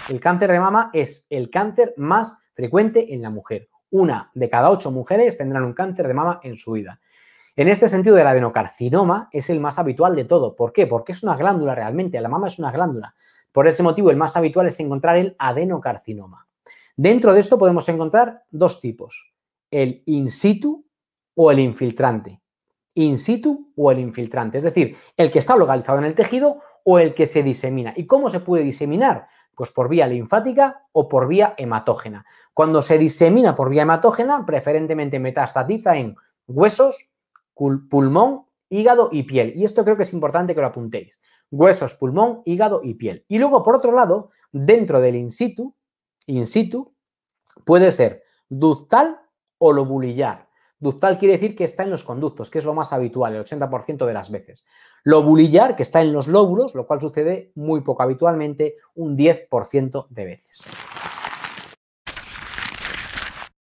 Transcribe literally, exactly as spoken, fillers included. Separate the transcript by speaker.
Speaker 1: El cáncer de mama es el cáncer más frecuente en la mujer. Una de cada ocho mujeres tendrán un cáncer de mama en su vida. En este sentido, el adenocarcinoma es el más habitual de todo. ¿Por qué? Porque es una glándula realmente, la mama es una glándula. Por ese motivo, el más habitual es encontrar el adenocarcinoma. Dentro de esto podemos encontrar dos tipos, el in situ o el infiltrante. In situ o el infiltrante, es decir, el que está localizado en el tejido o el que se disemina. ¿Y cómo se puede diseminar? Pues por vía linfática o por vía hematógena. Cuando se disemina por vía hematógena, preferentemente metastatiza en huesos, pulmón, hígado y piel. Y esto creo que es importante que lo apuntéis. Huesos, pulmón, hígado y piel. Y luego, por otro lado, dentro del in situ, in situ puede ser ductal o lobulillar. Ductal quiere decir que está en los conductos, que es lo más habitual, el ochenta por ciento de las veces. Lobulillar, que está en los lóbulos, lo cual sucede muy poco habitualmente, un diez por ciento de veces.